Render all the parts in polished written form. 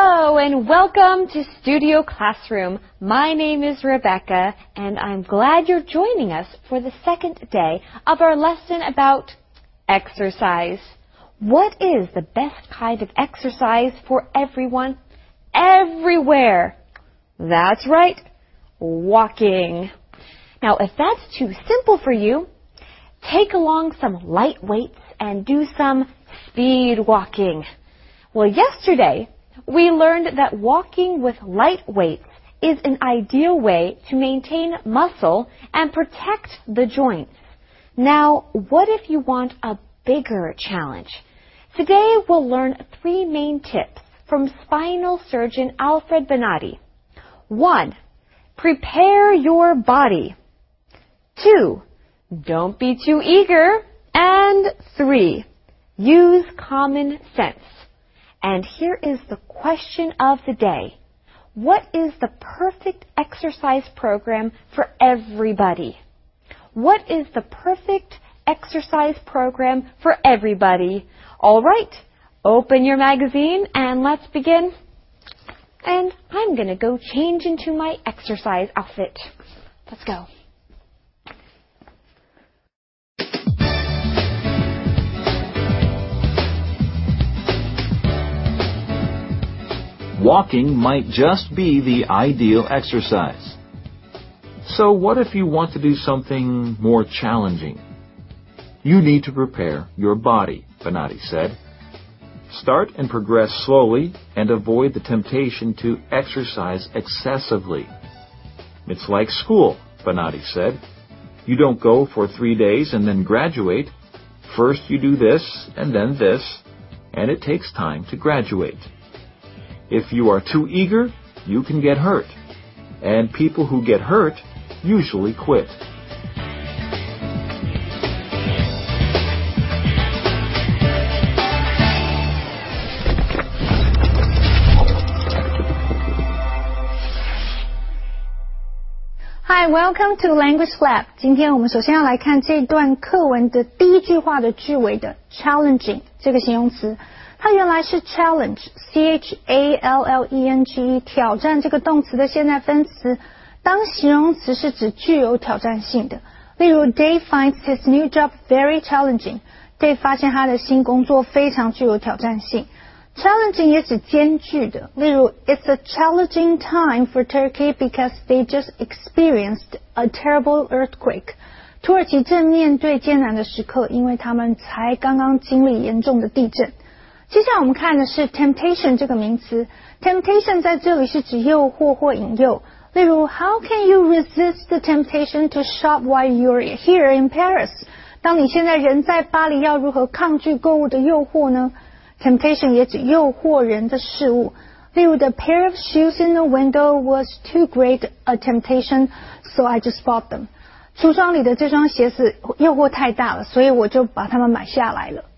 Hello and welcome to Studio Classroom. My name is Rebecca and I'm glad you're joining us for the second day of our lesson about exercise. What is the best kind of exercise for everyone, everywhere? That's right, walking. Now, if that's too simple for you, take along some light weights and do some speed walking. Well, yesterday, we learned that walking with light weights is an ideal way to maintain muscle and protect the joints. Now, what if you want a bigger challenge? Today, we'll learn 3 main tips from spinal surgeon Alfred Bonatti. 1. Prepare your body. 2. Don't be too eager. And 3. Use common sense. And here is the question of the day. What is the perfect exercise program for everybody? What is the perfect exercise program for everybody? All right, open your magazine and let's begin. And I'm going to go change into my exercise outfit. Let's go. Walking might just be the ideal exercise. So what if you want to do something more challenging? You need to prepare your body, Bonatti said. Start and progress slowly and avoid the temptation to exercise excessively. It's like school, Bonatti said. You don't go for 3 days and then graduate. First you do this and then this, and it takes time to graduate. If you are too eager, you can get hurt. And people who get hurt usually quit. Hi, welcome to Language Lab. 今天我们首先要来看这段课文的第一句话的句尾的 challenging 这个形容词。它原来是 challenge, C-H-A-L-L-E-N-G-E, 挑战这个动词的现在分词，当形容词是指具有挑战性的。例如 Dave finds his new job very challenging. Dave 发现他的新工作非常具有挑战性。Challenging 也指艰巨的，例如 It's a challenging time for Turkey because they just experienced a terrible earthquake. 土耳其正面对艰难的时刻，因为他们才刚刚经历严重的地震。接下来我们看的是 temptation 这个名词。temptation 在这里是指诱惑或引诱。例如 How can you resist the temptation to shop while you're here in Paris? 当你现在人在巴黎，要如何抗拒购物的诱惑呢？ temptation 也指诱惑人的事物。例如 The pair of shoes in the window was too great a temptation, so I just bought them. 橱窗里的这双鞋子诱惑太大了，所以我就把它们买下来了。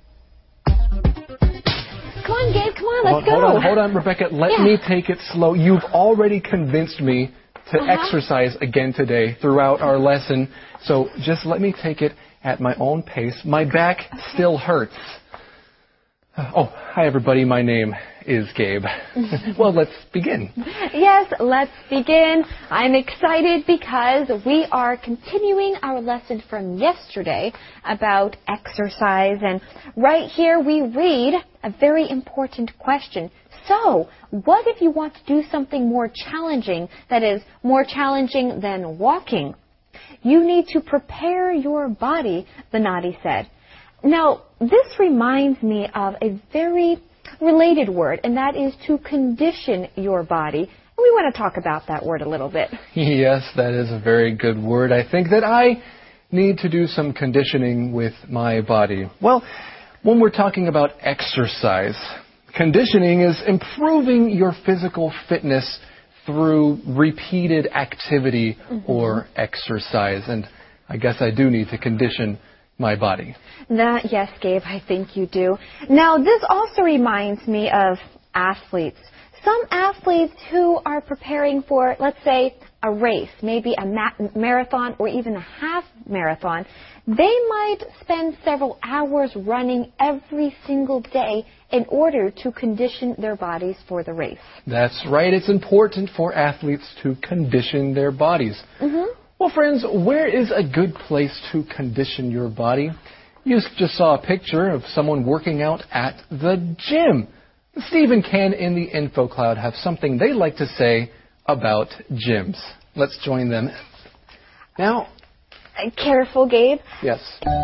Come on, Gabe, come on, let's go. Hold on, Rebecca. Let me take it slow. You've already convinced me to exercise again today throughout our lesson. So just let me take it at my own pace. My back still hurts. Oh, hi, everybody. My name is Gabe. Well, let's begin. Yes, let's begin. I'm excited because we are continuing our lesson from yesterday about exercise. And right here we read a very important question. So, what if you want to do something more challenging, that is, more challenging than walking? You need to prepare your body, Bonatti said. Now, this reminds me of a very related word, and that is to condition your body. And we want to talk about that word a little bit. Yes, that is a very good word. I think that I need to do some conditioning with my body. Well, when we're talking about exercise, conditioning is improving your physical fitness through repeated activity or exercise. And I guess I do need to condition my body. Yes, Gabe, I think you do. Now, this also reminds me of athletes. some athletes who are preparing for, let's say, a race, maybe a marathon or even a half marathon, they might spend several hours running every single day in order to condition their bodies for the race. That's right. It's important for athletes to condition their bodies. Well, friends, where is a good place to condition your body? You just saw a picture of someone working out at the gym. Steve and Ken in the Info Cloud have something they'd like to say about gyms. Let's join them. Now, careful, Gabe. Yes.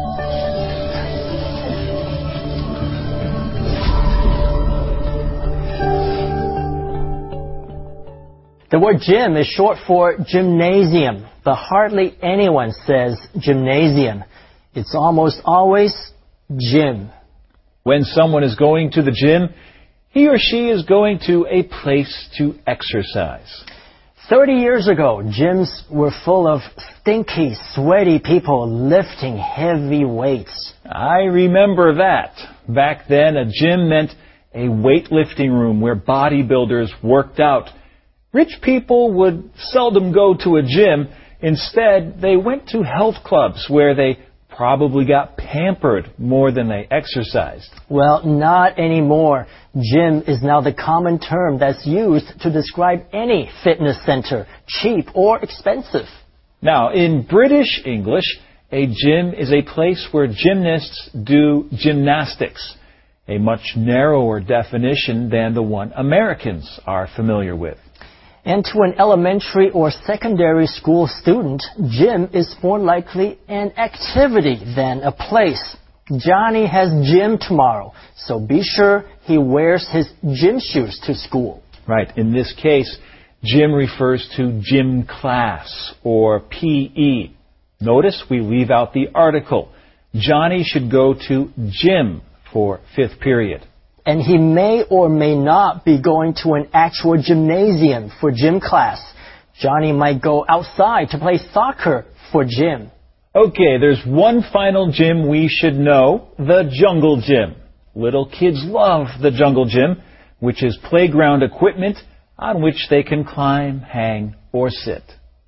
The word gym is short for gymnasium, but hardly anyone says gymnasium. It's almost always gym. When someone is going to the gym, he or she is going to a place to exercise. 30 years ago, gyms were full of stinky, sweaty people lifting heavy weights. I remember that. Back then, a gym meant a weightlifting room where bodybuilders worked out. Rich people would seldom go to a gym. Instead, they went to health clubs where they probably got pampered more than they exercised. Well, not anymore. Gym is now the common term that's used to describe any fitness center, cheap or expensive. Now, in British English, a gym is a place where gymnasts do gymnastics, a much narrower definition than the one Americans are familiar with. And to an elementary or secondary school student, gym is more likely an activity than a place. Johnny has gym tomorrow, so be sure he wears his gym shoes to school. Right. In this case, gym refers to gym class or PE. Notice we leave out the article. Johnny should go to gym for 5th period. And he may or may not be going to an actual gymnasium for gym class. Johnny might go outside to play soccer for gym. Okay, there's one final gym we should know, the jungle gym. Little kids love the jungle gym, which is playground equipment on which they can climb, hang, or sit.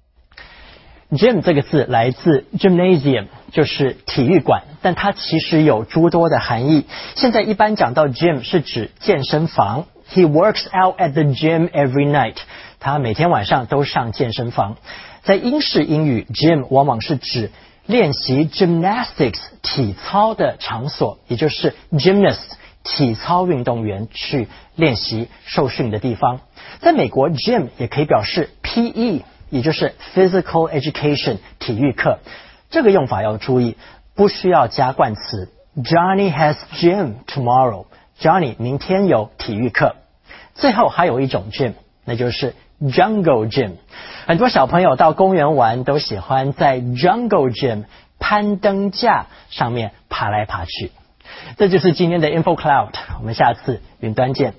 Gym 这个字来自 gymnasium， 就是体育馆，但它其实有诸多的含义。现在一般讲到 gym 是指健身房。He works out at the gym every night。他每天晚上都上健身房。在英式英语 ，gym 往往是指练习 gymnastics 体操的场所，也就是 gymnast 体操运动员去练习受训的地方。在美国 ，gym 也可以表示 PE。也就是 physical education 体育课，这个用法要注意，不需要加冠词。Johnny has gym tomorrow。Johnny 明天有体育课。最后还有一种 gym， 那就是 jungle gym。很多小朋友到公园玩都喜欢在 jungle gym 攀登架上面爬来爬去。这就是今天的 Info Cloud， 我们下次云端见。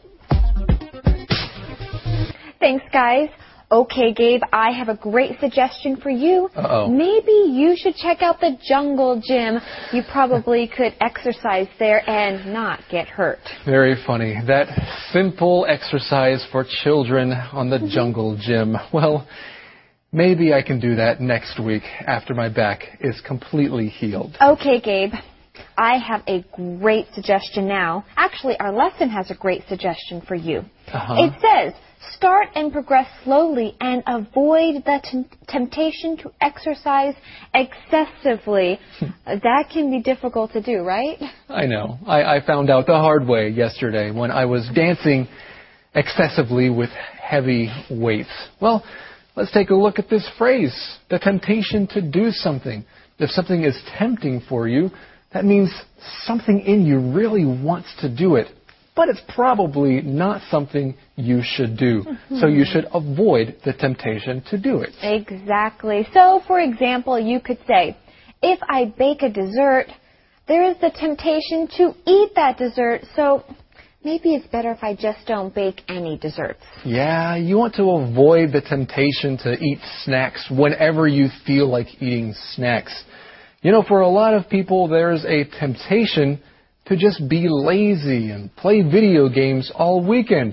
Thanks, guys. Okay, Gabe, I have a great suggestion for you. Uh-oh. Maybe you should check out the jungle gym. You probably could exercise there and not get hurt. Very funny. That simple exercise for children on the jungle gym. Well, maybe I can do that next week after my back is completely healed. Okay, Gabe. I have a great suggestion now. Actually, our lesson has a great suggestion for you. It says, start and progress slowly and avoid the temptation to exercise excessively. That can be difficult to do, right? I know. I found out the hard way yesterday when I was dancing excessively with heavy weights. Well, let's take a look at this phrase, the temptation to do something. If something is tempting for you, that means something in you really wants to do it. But it's probably not something you should do. So you should avoid the temptation to do it. Exactly. So, for example, you could say, if I bake a dessert, there is the temptation to eat that dessert. So maybe it's better if I just don't bake any desserts. Yeah, you want to avoid the temptation to eat snacks whenever you feel like eating snacks. You know, for a lot of people, there's a temptation to just be lazy and play video games all weekend.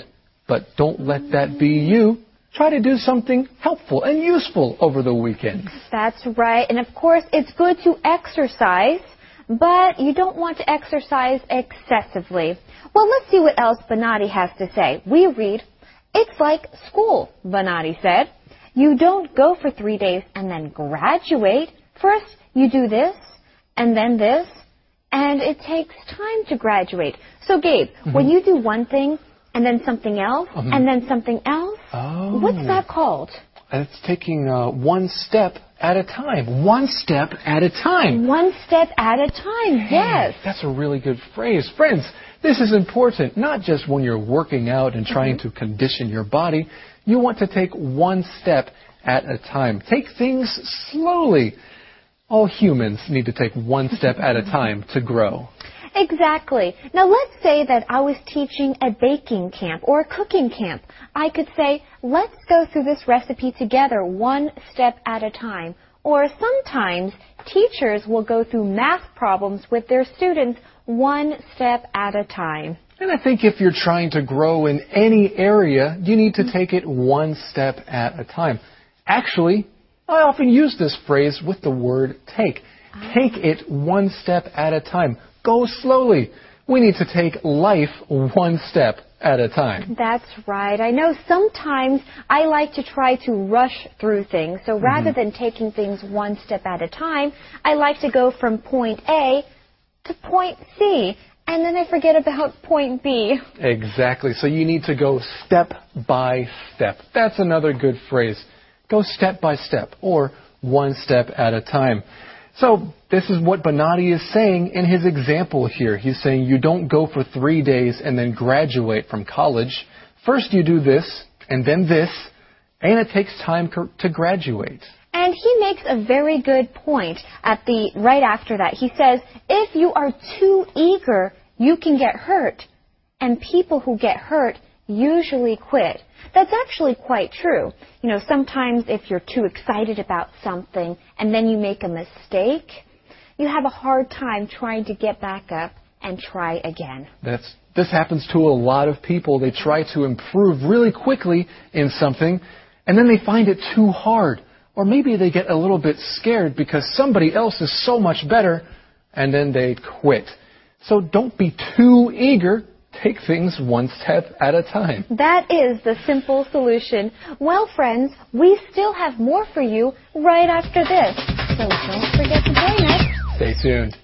But don't let that be you. Try to do something helpful and useful over the weekend. That's right. And of course, it's good to exercise, but you don't want to exercise excessively. Well, let's see what else Bonatti has to say. We read, "It's like school," Bonatti said. "You don't go for 3 days and then graduate. First, you do this, and then this, and it takes time to graduate." So, Gabe, when you do one thing, and then something else, and then something else, what's that called? It's taking one step at a time. One step at a time. One step at a time, yes. That's a really good phrase. Friends, this is important, not just when you're working out and trying to condition your body. You want to take one step at a time. Take things slowly. All humans need to take one step at a time to grow. Exactly. Now let's say that I was teaching a baking camp or a cooking camp. I could say, let's go through this recipe together one step at a time. Or sometimes teachers will go through math problems with their students one step at a time. And I think if you're trying to grow in any area, you need to take it one step at a time. Actually, I often use this phrase with the word take. Take it one step at a time. Go slowly. We need to take life one step at a time. That's right. I know sometimes I like to try to rush through things. So rather than taking things one step at a time, I like to go from point A to point C. And then I forget about point B. Exactly. So you need to go step by step. That's another good phrase. Go step by step or one step at a time. So this is what Bonatti is saying in his example here. He's saying you don't go for 3 days and then graduate from college. First you do this and then this, and it takes time to graduate. And he makes a very good point right after that. He says, if you are too eager, you can get hurt. And people who get hurt usually quit. That's actually quite true. You know, sometimes if you're too excited about something and then you make a mistake, you have a hard time trying to get back up and try again. This happens to a lot of people. They try to improve really quickly in something, and then they find it too hard. Or maybe they get a little bit scared because somebody else is so much better, and then they quit. So don't be too eager. Take things one step at a time. That is the simple solution. Well, friends, we still have more for you right after this. So don't forget to join us. Stay tuned.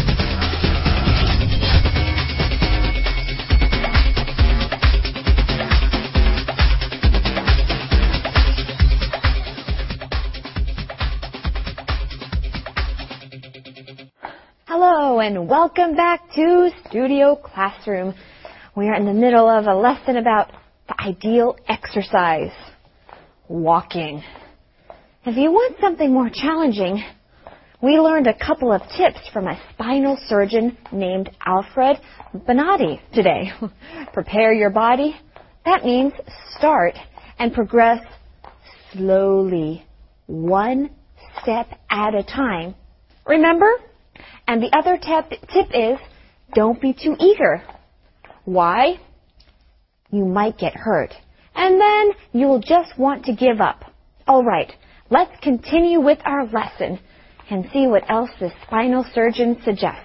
Hello and welcome back to Studio Classroom. We are in the middle of a lesson about the ideal exercise, walking. If you want something more challenging, we learned a couple of tips from a spinal surgeon named Alfred Bonatti today. Prepare your body. That means start and progress slowly, one step at a time. Remember? And the other tip is, don't be too eager. Why? You might get hurt. And then you'll just want to give up. All right, let's continue with our lesson and see what else the spinal surgeon suggests.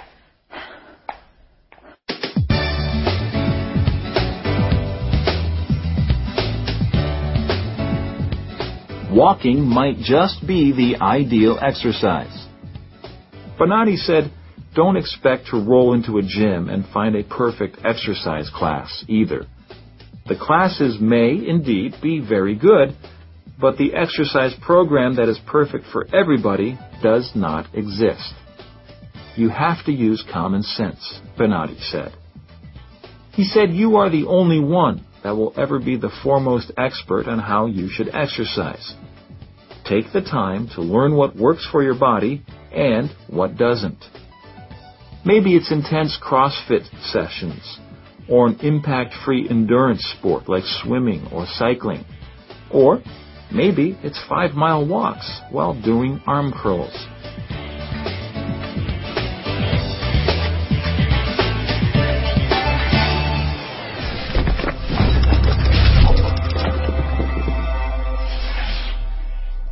Walking might just be the ideal exercise. Bonatti said, don't expect to roll into a gym and find a perfect exercise class either. The classes may indeed be very good, but the exercise program that is perfect for everybody does not exist. You have to use common sense, Bonatti said. He said you are the only one that will ever be the foremost expert on how you should exercise. Take the time to learn what works for your body and what doesn't. Maybe it's intense CrossFit sessions, or an impact-free endurance sport like swimming or cycling. Or maybe it's 5-mile walks while doing arm curls.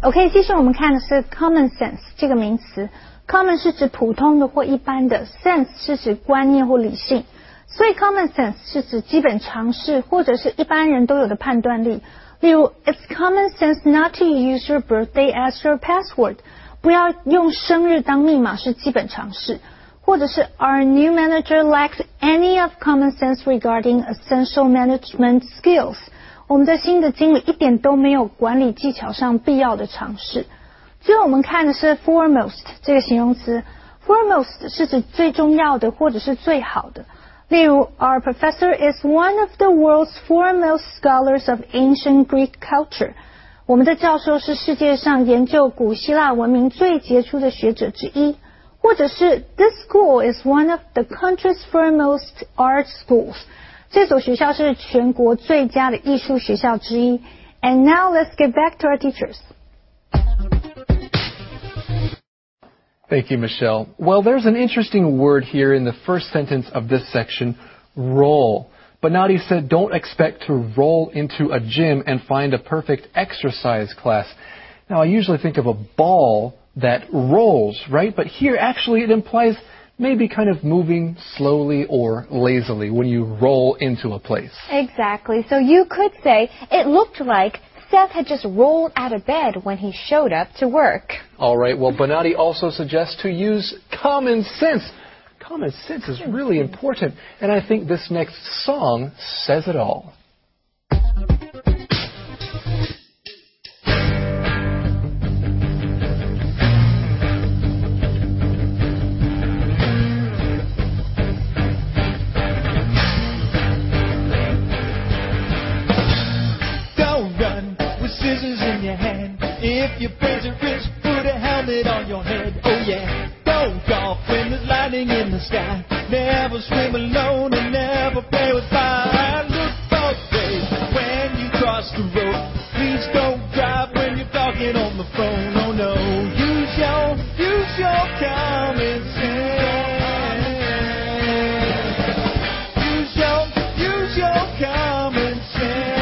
OK， 接着我们看的是 common sense 这个名词。common 是指普通的或一般的 ，sense 是指观念或理性。所以 common sense 是指基本常识或者是一般人都有的判断力。例如 It's common sense not to use your birthday as your password。不要用生日当密码是基本常识。或者是 Our new manager lacks any of common sense regarding essential management skills。我们的新的经理一点都没有管理技巧上必要的常识。最后我们看的是 foremost 这个形容词。foremost 是指最重要的或者是最好的。例如 Our professor is one of the world's foremost scholars of ancient Greek culture。我们的教授是世界上研究古希腊文明最杰出的学者之一。或者是 This school is one of the country's foremost art schools。这所学校是全国最佳的艺术学校之一。And now let's get back to our teachers. Thank you, Michelle. Well, there's an interesting word here in the first sentence of this section, roll. But Nadi said don't expect to roll into a gym and find a perfect exercise class. Now, I usually think of a ball that rolls, right? But here, actually, it implies maybe kind of moving slowly or lazily when you roll into a place. Exactly. So you could say it looked like Seth had just rolled out of bed when he showed up to work. All right. Well, Bonatti also suggests to use common sense. Common sense is really important, and I think this next song says it all. If your brains are rich, put a helmet on your head. Oh yeah, don't golf when there's lightning in the sky. Never swim alone and never play with fire. Look both ways when you cross the road. Please don't drive when you're talking on the phone. Oh no, use your common sense. Use your common sense.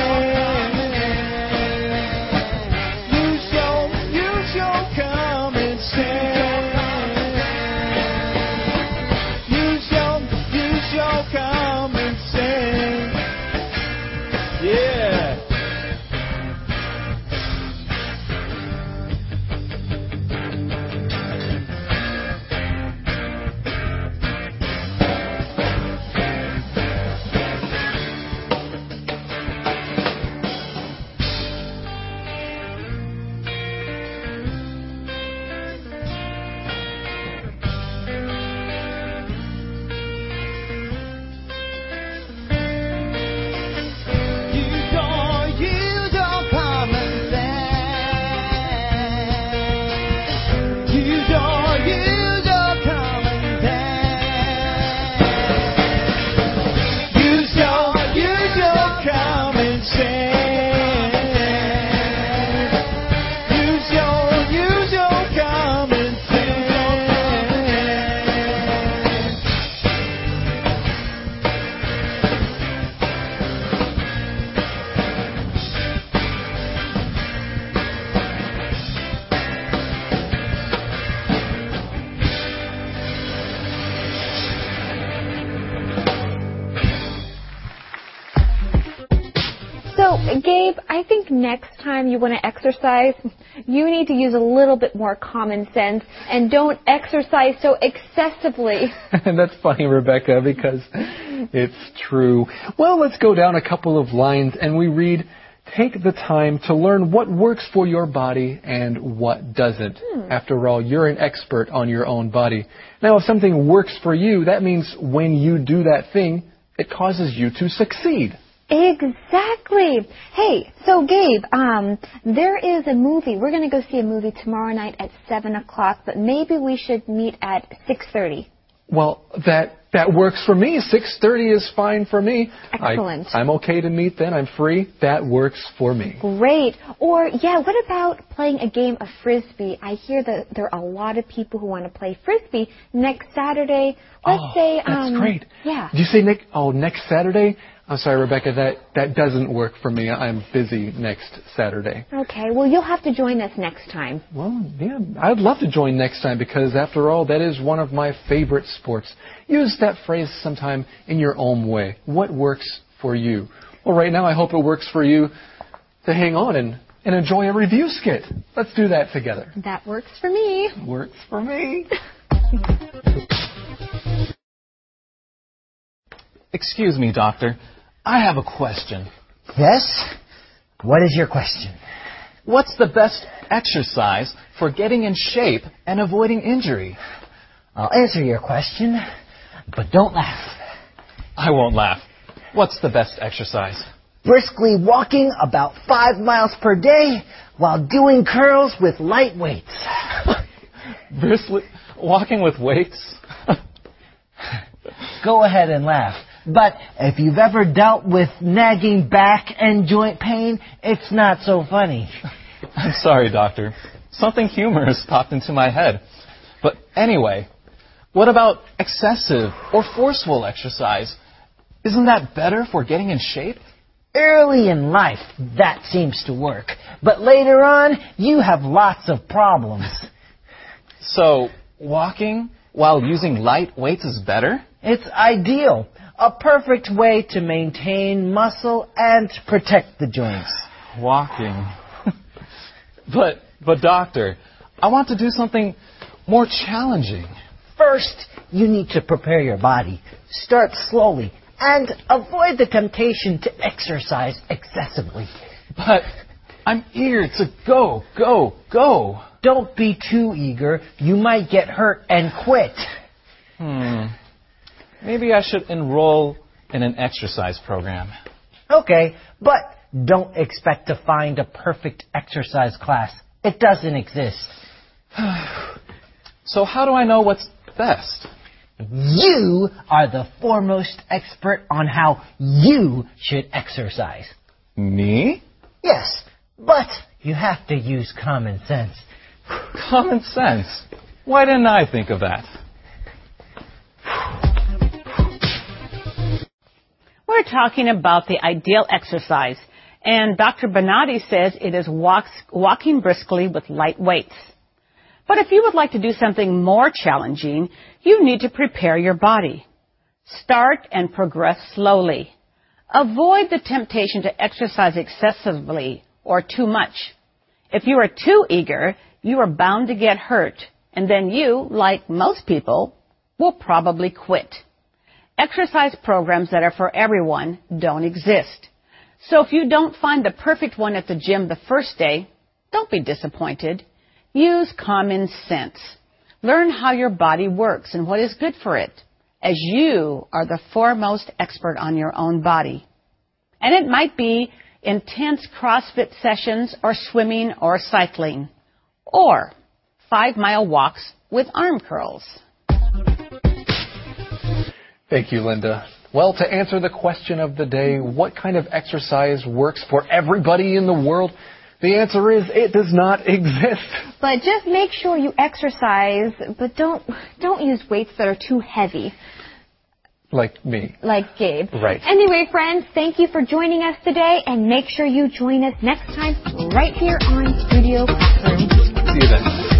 Gabe, I think next time you want to exercise, you need to use a little bit more common sense and don't exercise so excessively. And that's funny, Rebecca, because it's true. Well, let's go down a couple of lines and we read, take the time to learn what works for your body and what doesn't. After all, you're an expert on your own body. Now, if something works for you, that means when you do that thing, it causes you to succeed. Exactly. Hey, so Gabe, there is a movie. We're going to go see a movie tomorrow night at 7 o'clock, but maybe we should meet at 6:30. Well, that That works for me. 6:30 is fine for me. Excellent. I'm okay to meet then. I'm free. That works for me. Great. Or, yeah, what about playing a game of Frisbee? I hear that there are a lot of people who want to play Frisbee next Saturday. Let's say... that's great. Yeah. Did you say next Saturday? I'm sorry, Rebecca, that doesn't work for me. I'm busy next Saturday. Okay, well, you'll have to join us next time. Well, yeah, I'd love to join next time because, after all, that is one of my favorite sports. Use that phrase sometime in your own way. What works for you? Well, right now, I hope it works for you to hang on and enjoy a review skit. Let's do that together. That works for me. Works for me. Excuse me, Doctor. I have a question. Yes? What is your question? What's the best exercise for getting in shape and avoiding injury? I'll answer your question, but don't laugh. I won't laugh. What's the best exercise? Briskly walking about 5 miles per day while doing curls with light weights. Briskly walking with weights? Go ahead and laugh. But if you've ever dealt with nagging back and joint pain, it's not so funny. I'm sorry, Doctor. Something humorous popped into my head. But anyway, what about excessive or forceful exercise? Isn't that better for getting in shape? Early in life, that seems to work. But later on, you have lots of problems. So, walking while using light weights is better? It's ideal. A perfect way to maintain muscle and protect the joints. Walking. But Doctor, I want to do something more challenging. First, you need to prepare your body. Start slowly and avoid the temptation to exercise excessively. But I'm eager to go. Don't be too eager. You might get hurt and quit. Maybe I should enroll in an exercise program. Okay, but don't expect to find a perfect exercise class. It doesn't exist. So how do I know what's best? You are the foremost expert on how you should exercise. Me? Yes, but you have to use common sense. Common sense? Why didn't I think of that? We're talking about the ideal exercise, and Dr. Bonatti says it is walking briskly with light weights. But if you would like to do something more challenging, you need to prepare your body. Start and progress slowly. Avoid the temptation to exercise excessively or too much. If you are too eager, you are bound to get hurt, and then you, like most people, will probably quit. Exercise programs that are for everyone don't exist. So if you don't find the perfect one at the gym the first day, don't be disappointed. Use common sense. Learn how your body works and what is good for it, as you are the foremost expert on your own body. And it might be intense CrossFit sessions or swimming or cycling, or 5-mile walks with arm curls. Thank you, Linda. Well, to answer the question of the day, what kind of exercise works for everybody in the world? The answer is it does not exist. But just make sure you exercise, but don't use weights that are too heavy. Like me. Like Gabe. Right. Anyway, friends, thank you for joining us today, and make sure you join us next time right here on Studio Classroom. See you then.